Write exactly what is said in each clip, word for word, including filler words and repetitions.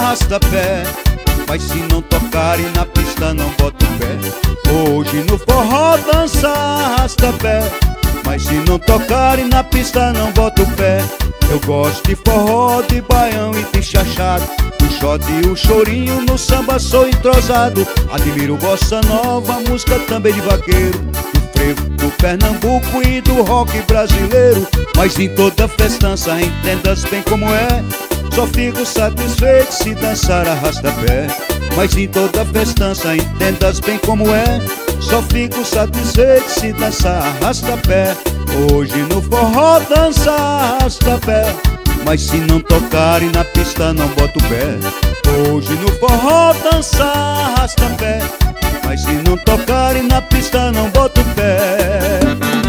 arrasta-pé. Mas se não tocarem na pista não bota o pé. Hoje no forró dança arrasta-pé. Mas se não tocarem na pista não bota o pé. Eu gosto de forró, de baião e de chachado, o shot e o chorinho, no samba sou entrosado. Admiro bossa nova, música também de vaqueiro, do frevo, do Pernambuco e do rock brasileiro. Mas em toda festança, entendas bem como é, só fico satisfeito se dançar arrasta-pé. Mas em toda festança, entendas bem como é, só fico satisfeito se dançar arrasta-pé. Hoje no forró dança arrasta-pé. Mas se não tocarem na pista não bota o pé. Hoje no forró dança arrasta-pé. Mas se não tocarem na pista não bota o pé.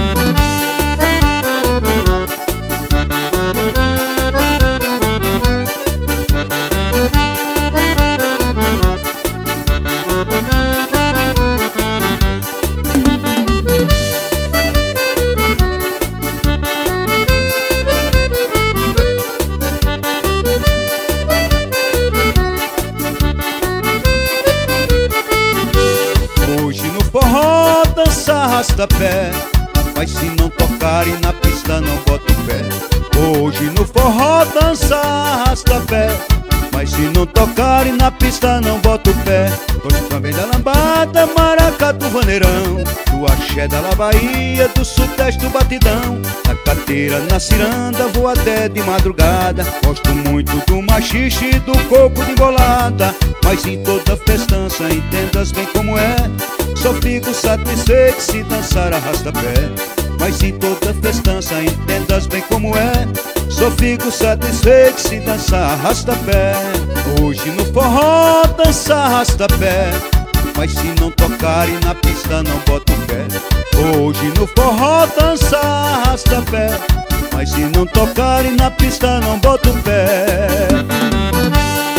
Forró dança arrasta-pé. Mas se não tocarem na pista não bota o pé. Hoje no forró dança arrasta-pé. Mas se não tocarem na pista não bota o pé. Hoje também da lambada, maracatu, vaneirão, do axé da La Bahia, do sudeste do batidão, da cadeira na ciranda vou até de madrugada. Gosto muito do machixe e do coco de bolada. Mas em toda festança, entendas bem como é, só fico satisfeito se dançar arrasta-pé. Mas em toda festança, entendas bem como é, só fico satisfeito se dançar arrasta-pé. Hoje no forró dança arrasta-pé. Mas se não tocarem na pista não bota o pé. Hoje no forró dança arrasta-pé. Mas se não tocarem na pista não bota o pé.